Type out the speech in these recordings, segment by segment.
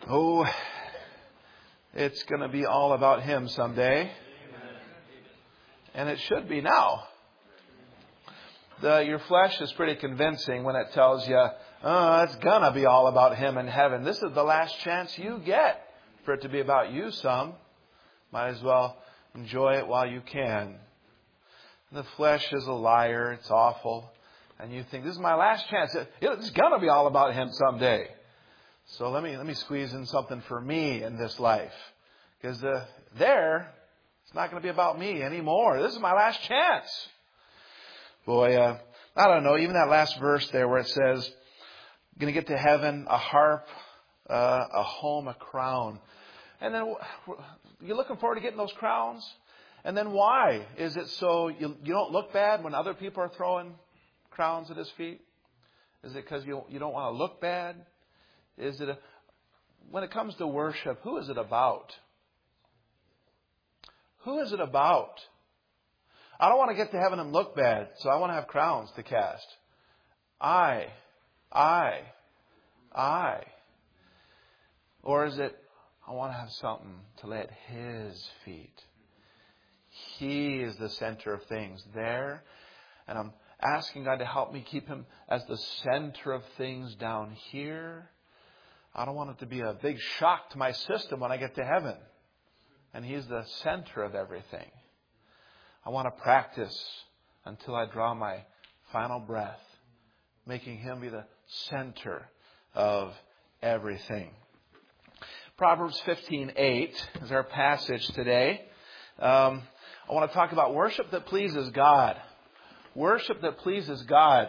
Oh, it's going to be all about Him someday. And it should be now. Your flesh is pretty convincing when it tells you, it's going to be all about Him in heaven. This is the last chance you get for it to be about you some. Might as well enjoy it while you can. The flesh is a liar. It's awful. And you think, this is my last chance. It's going to be all about Him someday. So let me squeeze in something for me in this life. Because it's not going to be about me anymore. This is my last chance. Boy, I don't know. Even that last verse there where it says, going to get to heaven, a harp, a home, a crown. And then you're looking forward to getting those crowns? And then why? Is it so you don't look bad when other people are throwing crowns at His feet? Is it because you don't want to look bad? Is it when it comes to worship, who is it about? Who is it about? I don't want to get to heaven and look bad, so I want to have crowns to cast. I. Or is it, I want to have something to lay at His feet. He is the center of things there. And I'm asking God to help me keep Him as the center of things down here. I don't want it to be a big shock to my system when I get to heaven. And He's the center of everything. I want to practice until I draw my final breath, making Him be the center of everything. Proverbs 15:8 is our passage today. I want to talk about worship that pleases God. Worship that pleases God.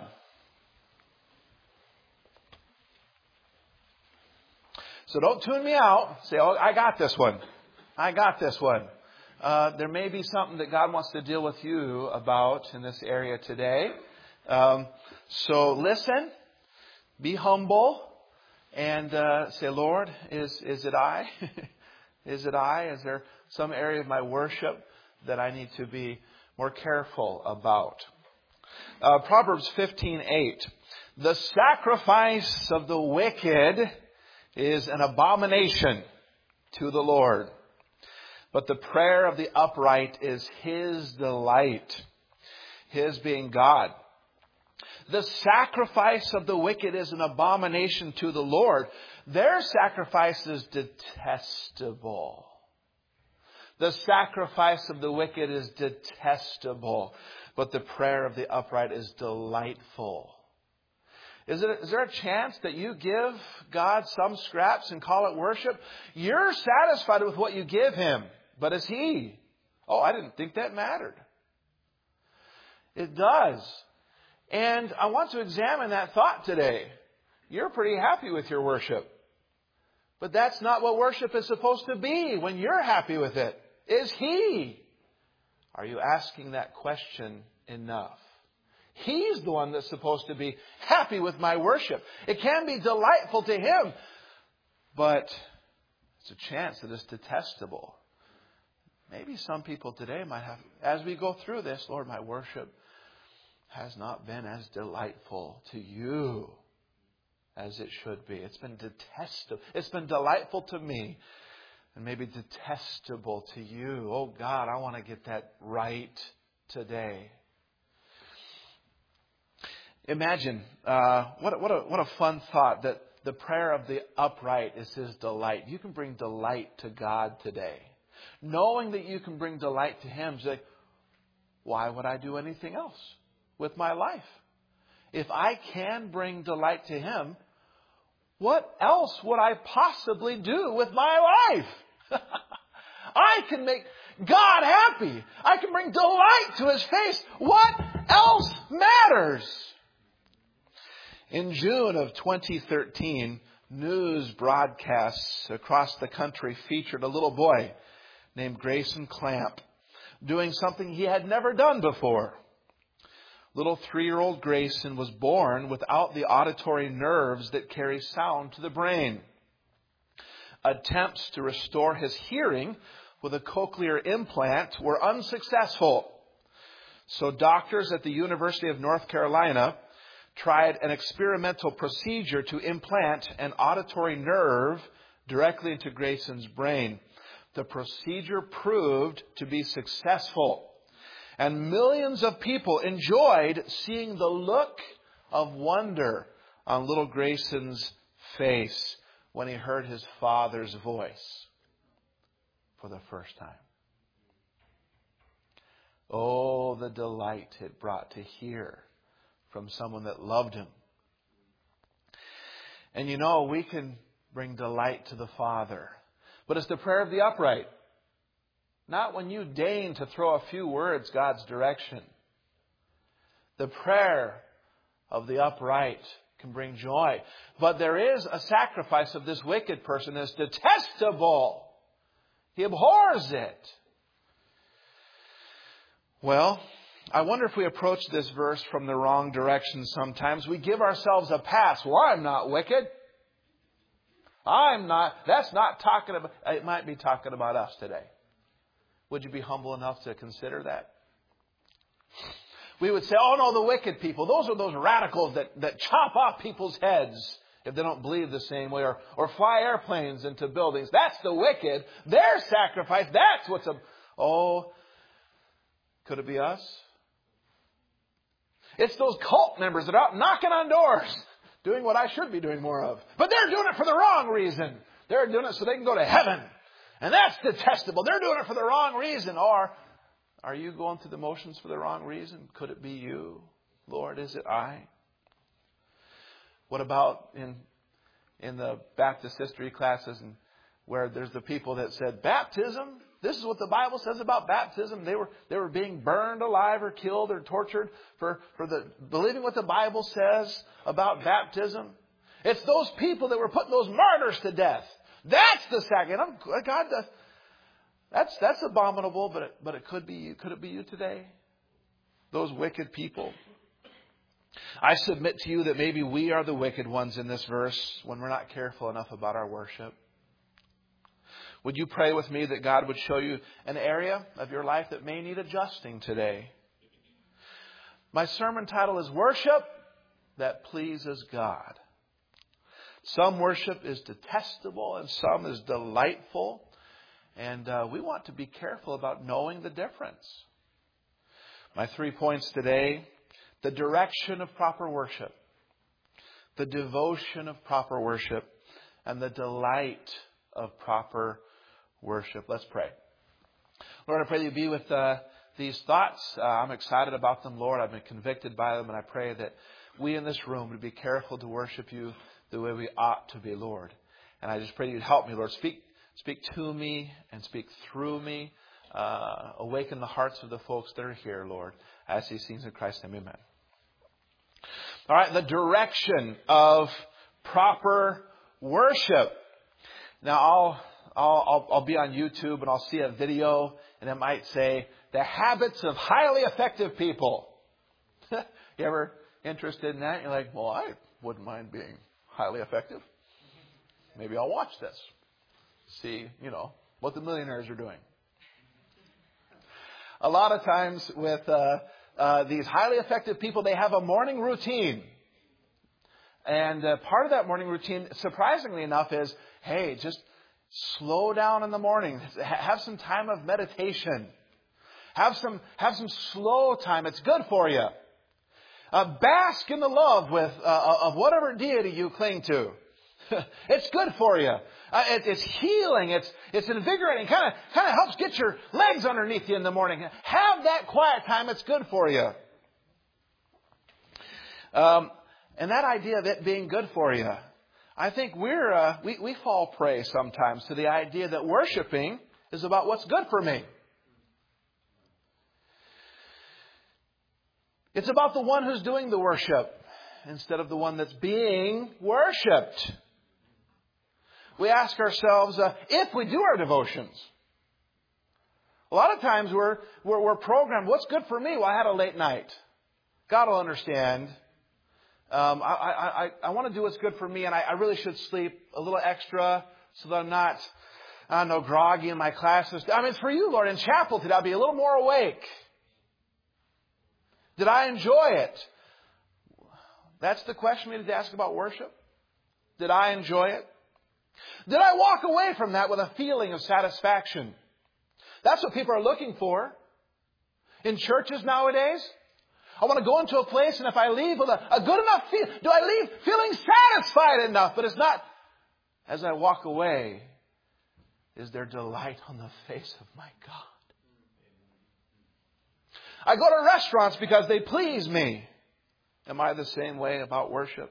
So don't tune me out. Say, oh, I got this one. I got this one. There may be something that God wants to deal with you about in this area today. So listen, be humble, and say, Lord, is it I? Is it I? Is there some area of my worship that I need to be more careful about? Proverbs 15:8. The sacrifice of the wicked is an abomination to the Lord, but the prayer of the upright is His delight. His being God. The sacrifice of the wicked is an abomination to the Lord. Their sacrifice is detestable. The sacrifice of the wicked is detestable, but the prayer of the upright is delightful. Is there a chance that you give God some scraps and call it worship? You're satisfied with what you give Him, but is He? Oh, I didn't think that mattered. It does. And I want to examine that thought today. You're pretty happy with your worship. But that's not what worship is supposed to be when you're happy with it. Is He? Are you asking that question enough? He's the one that's supposed to be happy with my worship. It can be delightful to Him, but it's a chance that it's detestable. Maybe some people today might have, as we go through this, Lord, my worship has not been as delightful to You as it should be. It's been detestable. It's been delightful to me and maybe detestable to You. Oh God, I want to get that right today. Imagine, what a fun thought that the prayer of the upright is His delight. You can bring delight to God today. Knowing that you can bring delight to Him, say, why would I do anything else with my life? If I can bring delight to Him, what else would I possibly do with my life? I can make God happy. I can bring delight to His face. What else matters? In June of 2013, news broadcasts across the country featured a little boy named Grayson Clamp doing something he had never done before. Little 3-year-old Grayson was born without the auditory nerves that carry sound to the brain. Attempts to restore his hearing with a cochlear implant were unsuccessful. So doctors at the University of North Carolina tried an experimental procedure to implant an auditory nerve directly into Grayson's brain. The procedure proved to be successful. And millions of people enjoyed seeing the look of wonder on little Grayson's face when he heard his father's voice for the first time. Oh, the delight it brought to hear from someone that loved him. And you know, we can bring delight to the Father. But it's the prayer of the upright. Not when you deign to throw a few words God's direction. The prayer of the upright can bring joy. But there is a sacrifice of this wicked person that's detestable. He abhors it. Well, I wonder if we approach this verse from the wrong direction sometimes. We give ourselves a pass. Well, I'm not wicked. I'm not. That's not talking about, it might be talking about us today. Would you be humble enough to consider that? We would say, oh no, the wicked people. Those are those radicals that chop off people's heads if they don't believe the same way. Or fly airplanes into buildings. That's the wicked. Their sacrifice, that's what's oh, could it be us? It's those cult members that are out knocking on doors, doing what I should be doing more of. But they're doing it for the wrong reason. They're doing it so they can go to heaven. And that's detestable. They're doing it for the wrong reason. Or are you going through the motions for the wrong reason? Could it be you? Lord, is it I? What about in the Baptist history classes and where there's the people that said, baptism? This is what the Bible says about baptism. They were being burned alive or killed or tortured for believing what the Bible says about baptism. It's those people that were putting those martyrs to death. That's the sacrifice. God, that's abominable, but it could be you. Could it be you today? Those wicked people. I submit to you that maybe we are the wicked ones in this verse when we're not careful enough about our worship. Would you pray with me that God would show you an area of your life that may need adjusting today? My sermon title is Worship That Pleases God. Some worship is detestable and some is delightful. And we want to be careful about knowing the difference. My 3 points today: the direction of proper worship, the devotion of proper worship, and the delight of proper worship. Let's pray. Lord, I pray that you be with these thoughts. I'm excited about them, Lord. I've been convicted by them, and I pray that we in this room would be careful to worship you the way we ought to be, Lord. And I just pray you'd help me, Lord. Speak to me and speak through me. Awaken the hearts of the folks that are here, Lord. I ask these things in Christ's name, amen. All right, the direction of proper worship. Now, I'll be on YouTube and I'll see a video and it might say, the habits of highly effective people. You ever interested in that? You're like, well, I wouldn't mind being highly effective. Maybe I'll watch this. See, what the millionaires are doing. A lot of times with these highly effective people, they have a morning routine. And part of that morning routine, surprisingly enough, is, hey, just slow down in the morning. Have some time of meditation. Have some slow time. It's good for you. Bask in the love of whatever deity you cling to. It's good for you. It's healing. It's invigorating. Kind of helps get your legs underneath you in the morning. Have that quiet time. It's good for you. And that idea of it being good for you, I think we fall prey sometimes to the idea that worshiping is about what's good for me. It's about the one who's doing the worship instead of the one that's being worshipped. We ask ourselves if we do our devotions. A lot of times we're programmed. What's good for me? Well, I had a late night. God will understand. I want to do what's good for me, and I really should sleep a little extra so that I'm not, groggy in my classes. I mean, it's for you, Lord. In chapel today, I'll be a little more awake. Did I enjoy it? That's the question we need to ask about worship. Did I enjoy it? Did I walk away from that with a feeling of satisfaction? That's what people are looking for in churches nowadays. I want to go into a place, and if I leave with a good enough feel, do I leave feeling satisfied enough? But it's not, as I walk away, is there delight on the face of my God? I go to restaurants because they please me. Am I the same way about worship?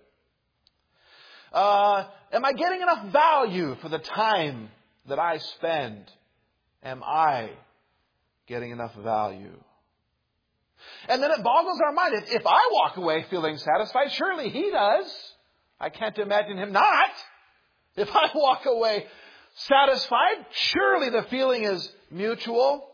Am I getting enough value for the time that I spend? Am I getting enough value? And then it boggles our mind. If I walk away feeling satisfied, surely He does. I can't imagine Him not. If I walk away satisfied, surely the feeling is mutual.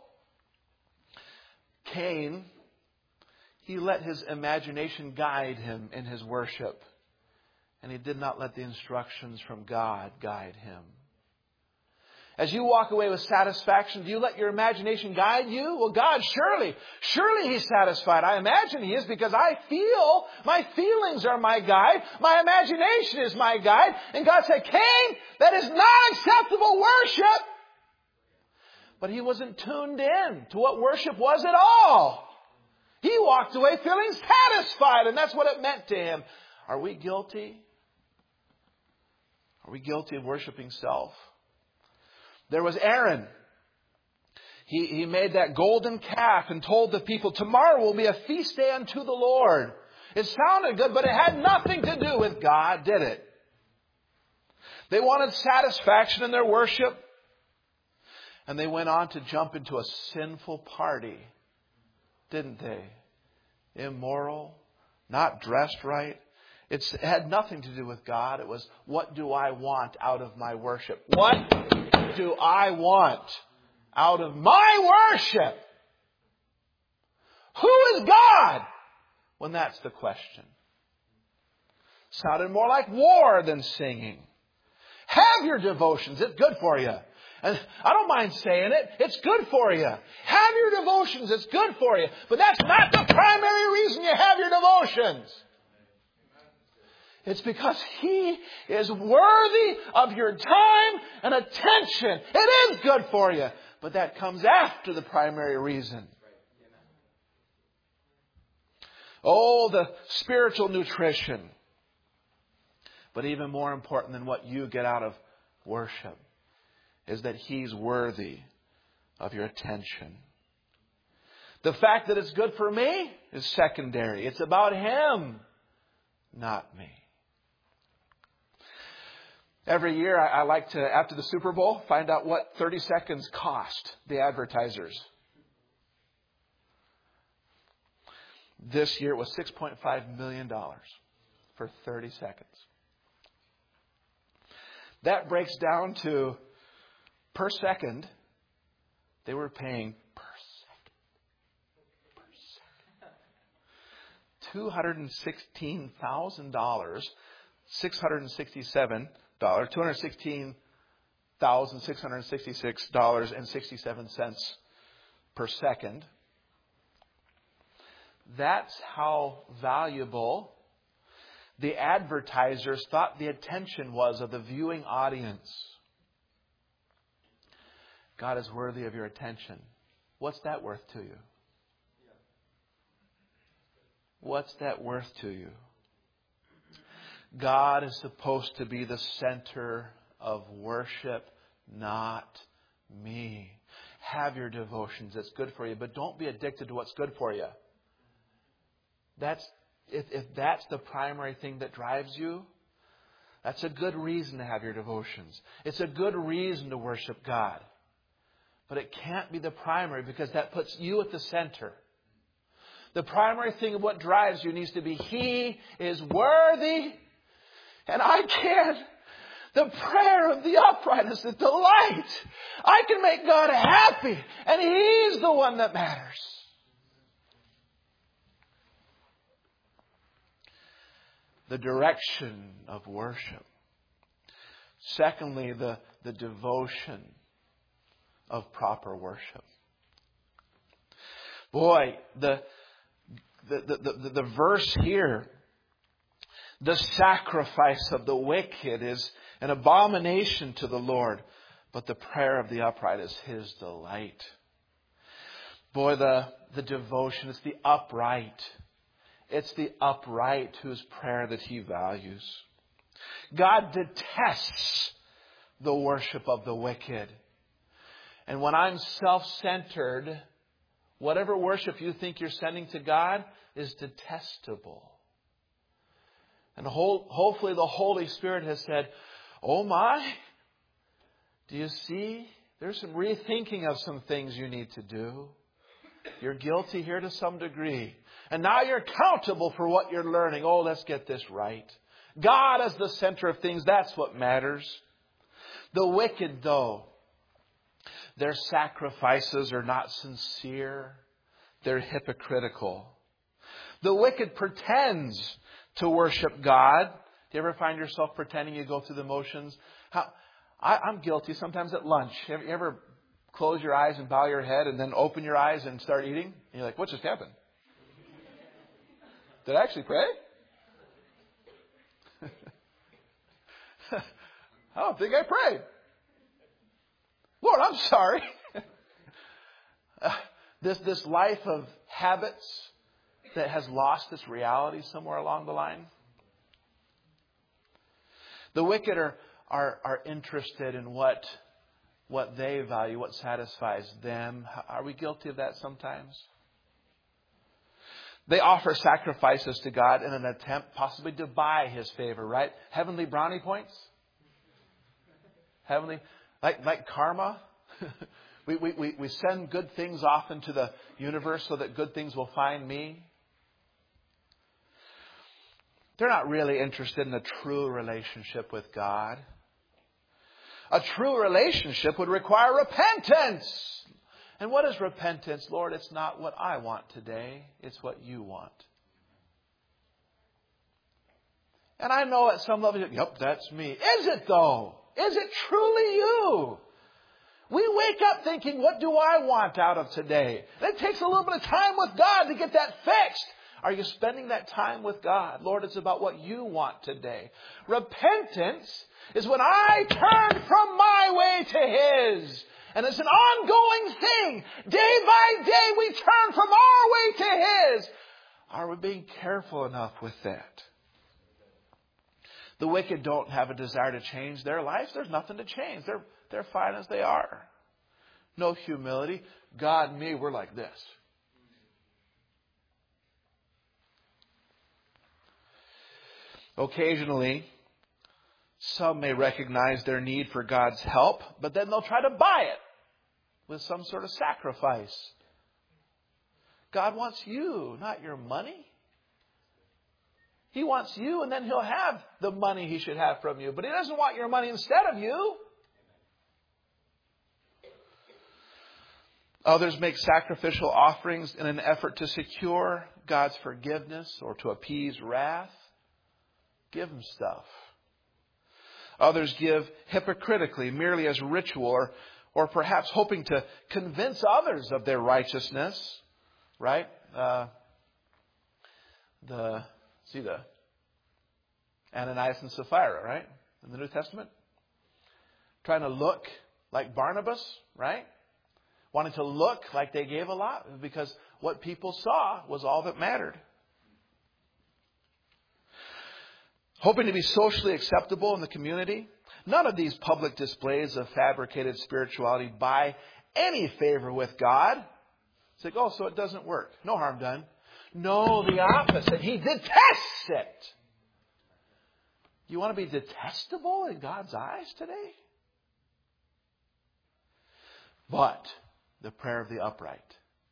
Cain, he let his imagination guide him in his worship. And he did not let the instructions from God guide him. As you walk away with satisfaction, do you let your imagination guide you? Well, God, surely He's satisfied. I imagine He is, because I feel, my feelings are my guide. My imagination is my guide. And God said, Cain, that is not acceptable worship. But he wasn't tuned in to what worship was at all. He walked away feeling satisfied, and that's what it meant to him. Are we guilty? Are we guilty of worshiping self? There was Aaron. He made that golden calf and told the people, tomorrow will be a feast day unto the Lord. It sounded good, but it had nothing to do with God, did it? They wanted satisfaction in their worship. And they went on to jump into a sinful party, didn't they? Immoral, not dressed right. It had nothing to do with God. It was, what do I want out of my worship? What do I want out of my worship? Who is God? When that's the question. Sounded more like war than singing. Have your devotions. It's good for you. And I don't mind saying it. It's good for you. Have your devotions. It's good for you. But that's not the primary reason you have your devotions. It's because He is worthy of your time and attention. It is good for you. But that comes after the primary reason. Oh, the spiritual nutrition. But even more important than what you get out of worship is that He's worthy of your attention. The fact that it's good for me is secondary. It's about Him, not me. Every year I like to, after the Super Bowl, find out what 30 seconds cost the advertisers. This year it was $6.5 million for 30 seconds. That breaks down to, per second, they were paying per second $216,000, $216,666.67 per second. That's how valuable the advertisers thought the attention was of the viewing audience. God is worthy of your attention. What's that worth to you? What's that worth to you? God is supposed to be the center of worship, not me. Have your devotions. It's good for you. But don't be addicted to what's good for you. If that's the primary thing that drives you, that's a good reason to have your devotions. It's a good reason to worship God. But it can't be the primary, because that puts you at the center. The primary thing of what drives you needs to be, He is worthy and I can. The prayer of the upright is the delight. I can make God happy, and He's the one that matters. The direction of worship. Secondly, the devotion of proper worship. Boy, the verse here, the sacrifice of the wicked is an abomination to the Lord. But the prayer of the upright is His delight. Boy, the devotion, it's the upright. It's the upright whose prayer that He values. God detests the worship of the wicked. And when I'm self-centered, whatever worship you think you're sending to God is detestable. And hopefully the Holy Spirit has said, oh my, do you see? There's some rethinking of some things you need to do. You're guilty here to some degree. And now you're accountable for what you're learning. Oh, let's get this right. God as the center of things, that's what matters. The wicked, though, their sacrifices are not sincere. They're hypocritical. The wicked pretends to worship God. Do you ever find yourself pretending you go through the motions? I'm guilty sometimes at lunch. You ever close your eyes and bow your head and then open your eyes and start eating? And you're like, what just happened? Did I actually pray? I don't think I prayed. Lord, I'm sorry. This life of habits that has lost its reality somewhere along the line. The wicked are interested in what they value, what satisfies them. Are we guilty of that sometimes? They offer sacrifices to God in an attempt possibly to buy His favor, right? Heavenly brownie points. Heavenly, like karma. we send good things off into the universe so that good things will find me. They're not really interested in a true relationship with God. A true relationship would require repentance. And what is repentance? Lord, it's not what I want today. It's what You want. And I know at some level, yep, that's me. Is it though? Is it truly you? We wake up thinking, what do I want out of today? And it takes a little bit of time with God to get that fixed. Are you spending that time with God? Lord, it's about what You want today. Repentance is when I turn from my way to His. And it's an ongoing thing. Day by day we turn from our way to His. Are we being careful enough with that? The wicked don't have a desire to change their lives. There's nothing to change. They're fine as they are. No humility. God, me, we're like this. Occasionally, some may recognize their need for God's help, but then they'll try to buy it with some sort of sacrifice. God wants you, not your money. He wants you, and then He'll have the money He should have from you. But He doesn't want your money instead of you. Others make sacrificial offerings in an effort to secure God's forgiveness or to appease wrath. Give them stuff. Others give hypocritically, merely as ritual, or perhaps hoping to convince others of their righteousness. Right? The Ananias and Sapphira, right? In the New Testament. Trying to look like Barnabas, right? Wanting to look like they gave a lot because what people saw was all that mattered. Hoping to be socially acceptable in the community. None of these public displays of fabricated spirituality buy any favor with God. It's like, oh, so it doesn't work. No harm done. No, the opposite. He detests it. You want to be detestable in God's eyes today? But the prayer of the upright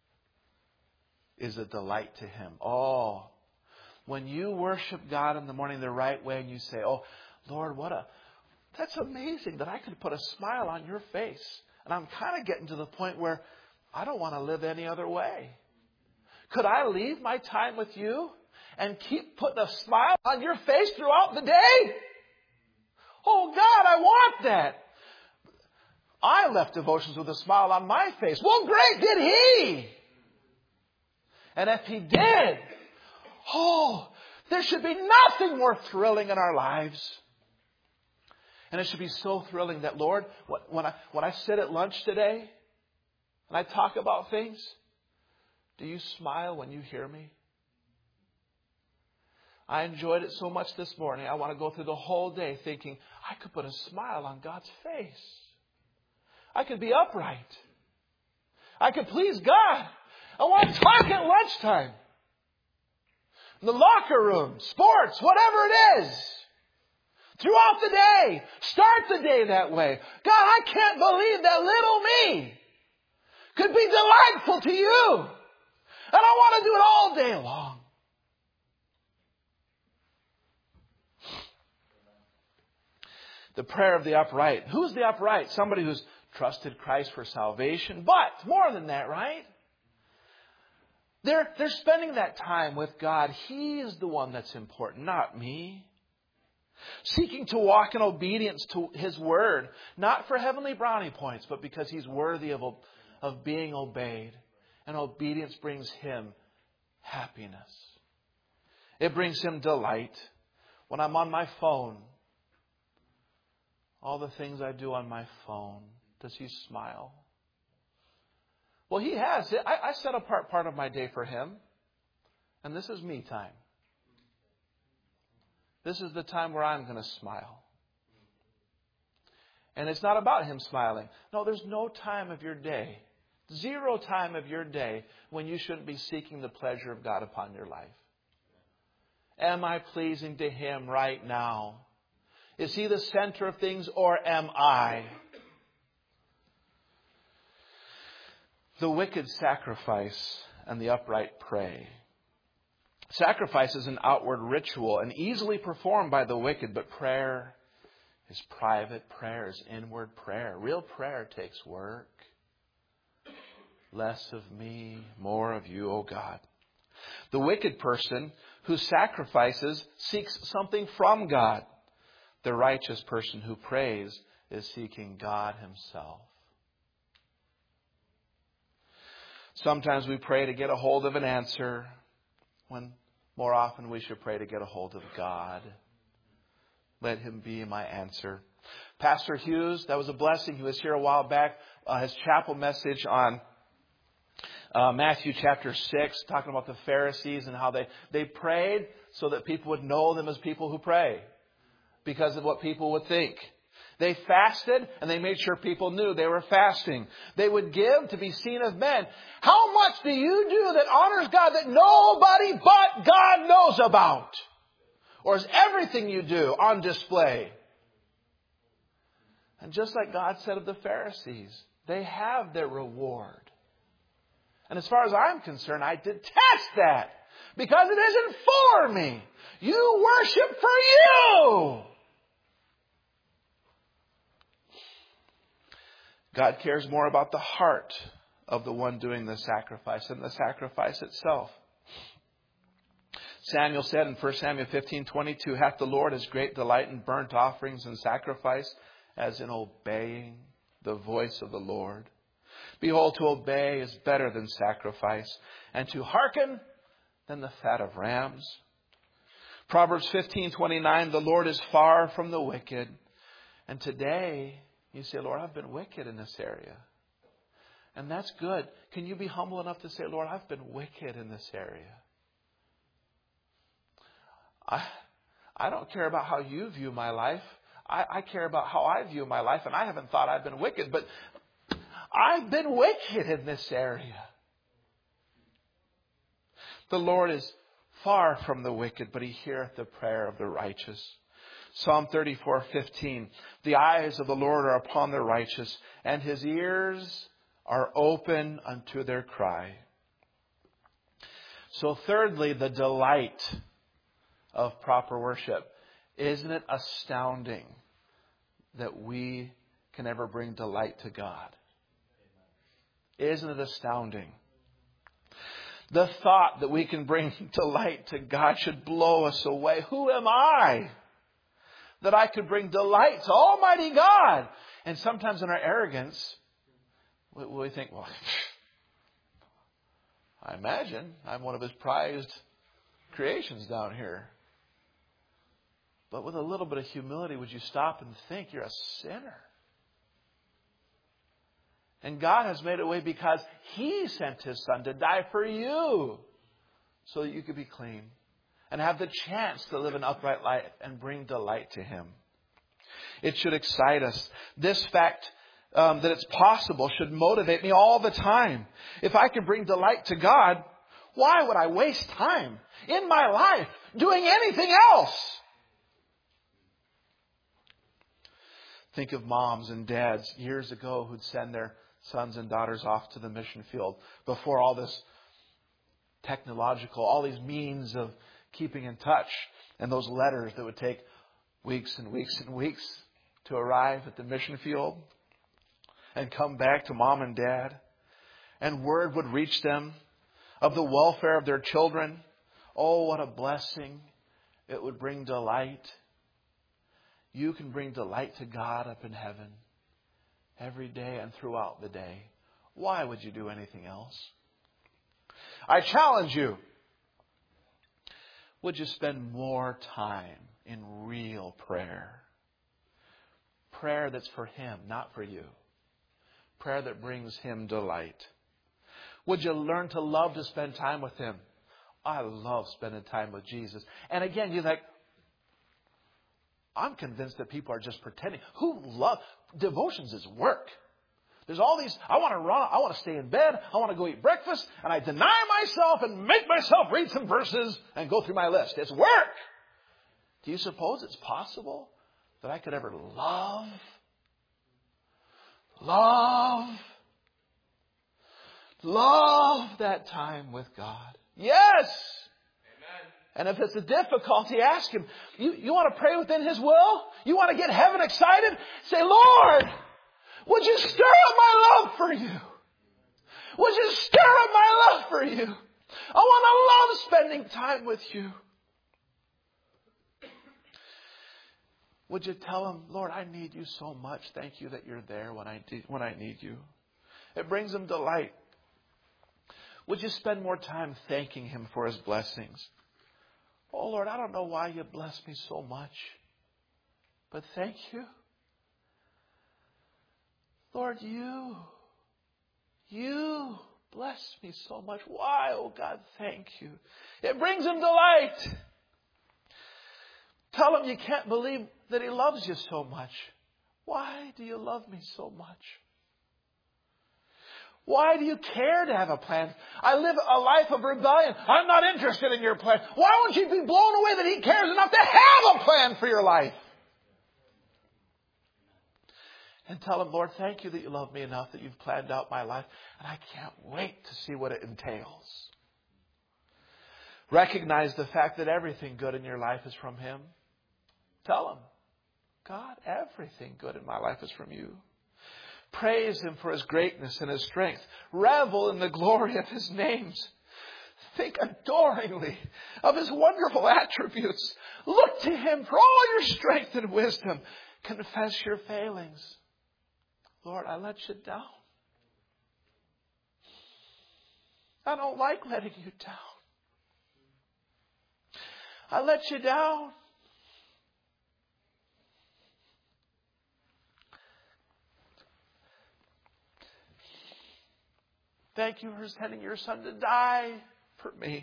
is a delight to Him. Oh, when you worship God in the morning the right way and you say, oh, Lord, that's amazing that I could put a smile on Your face. And I'm kind of getting to the point where I don't want to live any other way. Could I leave my time with You and keep putting a smile on Your face throughout the day? Oh, God, I want that. I left devotions with a smile on my face. Well, great, did He? And if He did, there should be nothing more thrilling in our lives. And it should be so thrilling that, Lord, when I sit at lunch today and I talk about things, do you smile when you hear me? I enjoyed it so much this morning. I want to go through the whole day thinking, I could put a smile on God's face. I could be upright. I could please God. I want to talk at lunchtime. In the locker room, sports, whatever it is. Throughout the day. Start the day that way. God, I can't believe that little me could be delightful to you. And I want to do it all day long. The prayer of the upright. Who's the upright? Somebody who's trusted Christ for salvation. But more than that, right? They're spending that time with God. He is the one that's important, not me. Seeking to walk in obedience to His Word. Not for heavenly brownie points, but because He's worthy of being obeyed. And obedience brings Him happiness. It brings Him delight. When I'm on my phone, all the things I do on my phone, does He smile? Well, He has. I set apart part of my day for Him. And this is me time. This is the time where I'm going to smile. And it's not about Him smiling. No, there's no time of your day, zero time of your day when you shouldn't be seeking the pleasure of God upon your life. Am I pleasing to Him right now? Is He the center of things, or am I? The wicked sacrifice and the upright pray. Sacrifice is an outward ritual and easily performed by the wicked, but prayer is private. Prayer is inward prayer. Real prayer takes work. Less of me, more of you, O God. The wicked person who sacrifices seeks something from God. The righteous person who prays is seeking God Himself. Sometimes we pray to get a hold of an answer, when more often we should pray to get a hold of God. Let Him be my answer. Pastor Hughes, that was a blessing. He was here a while back. His chapel message on Matthew chapter 6, talking about the Pharisees and how they prayed so that people would know them as people who pray because of what people would think. They fasted and they made sure people knew they were fasting. They would give to be seen of men. How much do you do that honors God that nobody but God knows about? Or is everything you do on display? And just like God said of the Pharisees, they have their reward. And as far as I'm concerned, I detest that because it isn't for me. You worship for you. God cares more about the heart of the one doing the sacrifice than the sacrifice itself. Samuel said in 1 Samuel 15:22, hath the Lord His great delight in burnt offerings and sacrifice as in obeying the voice of the Lord. Behold, to obey is better than sacrifice, and to hearken than the fat of rams. Proverbs 15:29, the Lord is far from the wicked. And today, you say, Lord, I've been wicked in this area. And that's good. Can you be humble enough to say, Lord, I've been wicked in this area? I don't care about how you view my life. I care about how I view my life. And I haven't thought I've been wicked. But I've been wicked in this area. The Lord is far from the wicked, but He heareth the prayer of the righteous. Psalm 34:15. The eyes of the Lord are upon the righteous, and His ears are open unto their cry. So thirdly, the delight of proper worship. Isn't it astounding that we can ever bring delight to God? Isn't it astounding? The thought that we can bring delight to God should blow us away. Who am I that I could bring delight to Almighty God? And sometimes in our arrogance, we think, well, I imagine I'm one of His prized creations down here. But with a little bit of humility, would you stop and think you're a sinner? And God has made a way because He sent His Son to die for you so that you could be clean and have the chance to live an upright life and bring delight to Him. It should excite us. This fact that it's possible should motivate me all the time. If I can bring delight to God, why would I waste time in my life doing anything else? Think of moms and dads years ago who'd send their sons and daughters off to the mission field before all this technological, all these means of keeping in touch, and those letters that would take weeks and weeks and weeks to arrive at the mission field and come back to mom and dad. And word would reach them of the welfare of their children. Oh, what a blessing. It would bring delight. You can bring delight to God up in heaven every day and throughout the day. Why would you do anything else? I challenge you. Would you spend more time in real prayer? Prayer that's for Him, not for you. Prayer that brings Him delight. Would you learn to love to spend time with Him? I love spending time with Jesus. And again, you're like, I'm convinced that people are just pretending. Devotions is work. There's all these, I want to run, I want to stay in bed, I want to go eat breakfast, and I deny myself and make myself read some verses and go through my list. It's work. Do you suppose it's possible that I could ever love that time with God? Yes. And if it's a difficulty, ask Him. You want to pray within His will? You want to get heaven excited? Say, Lord, would you stir up my love for you? Would you stir up my love for you? I want to love spending time with you. Would you tell Him, Lord, I need you so much. Thank you that you're there when I need you. It brings Him delight. Would you spend more time thanking Him for His blessings? Oh, Lord, I don't know why you bless me so much, but thank you. Lord, you bless me so much. Why, oh God, thank you. It brings Him delight. Tell Him you can't believe that He loves you so much. Why do you love me so much? Why do you care to have a plan? I live a life of rebellion. I'm not interested in your plan. Why won't you be blown away that He cares enough to have a plan for your life? And tell Him, Lord, thank you that you love me enough that you've planned out my life. And I can't wait to see what it entails. Recognize the fact that everything good in your life is from Him. Tell Him, God, everything good in my life is from you. Praise Him for His greatness and His strength. Revel in the glory of His names. Think adoringly of His wonderful attributes. Look to Him for all your strength and wisdom. Confess your failings. Lord, I let you down. I don't like letting you down. I let you down. Thank you for sending your Son to die for me,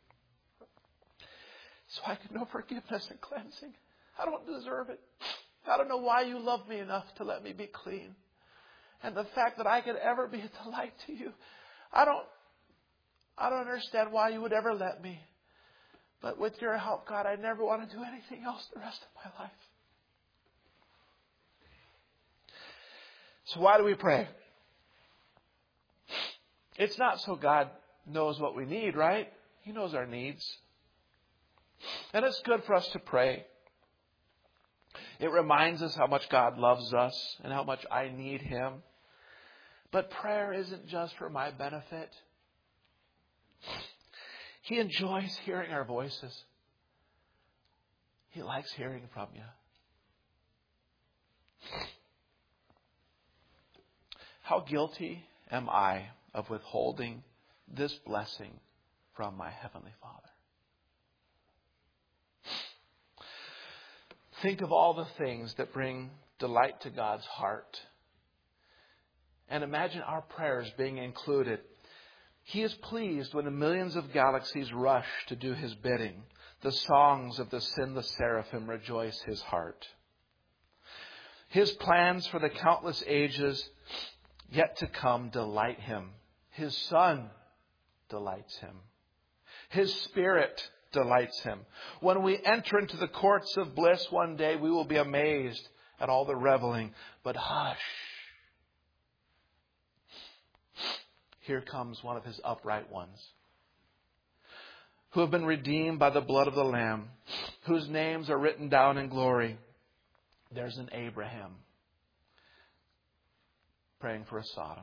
so I could know forgiveness and cleansing. I don't deserve it. I don't know why you love me enough to let me be clean. And the fact that I could ever be a delight to you, I don't understand why you would ever let me. But with your help, God, I never want to do anything else the rest of my life. So why do we pray? It's not so God knows what we need, right? He knows our needs. And it's good for us to pray. It reminds us how much God loves us and how much I need Him. But prayer isn't just for my benefit. He enjoys hearing our voices. He likes hearing from you. How guilty am I of withholding this blessing from my Heavenly Father? Think of all the things that bring delight to God's heart. And imagine our prayers being included. He is pleased when the millions of galaxies rush to do His bidding. The songs of the sinless seraphim rejoice His heart. His plans for the countless ages yet to come delight Him. His Son delights Him. His Spirit delights Him. When we enter into the courts of bliss one day, we will be amazed at all the reveling. But hush! Here comes one of His upright ones, who have been redeemed by the blood of the Lamb, whose names are written down in glory. There's an Abraham praying for a Sodom.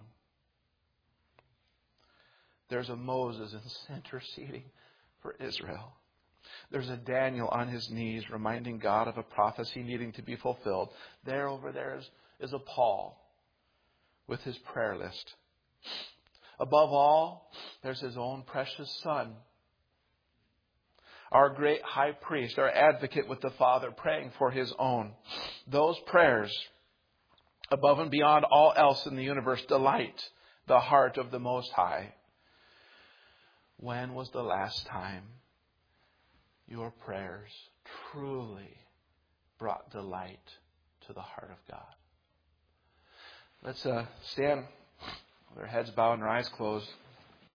There's a Moses interceding for Israel. There's a Daniel on his knees reminding God of a prophecy needing to be fulfilled. Over there is a Paul with his prayer list. Above all, there's His own precious Son, our great high priest, our advocate with the Father, praying for His own. Those prayers, above and beyond all else in the universe, delight the heart of the Most High. When was the last time your prayers truly brought delight to the heart of God? Let's stand with our heads bowed and our eyes closed.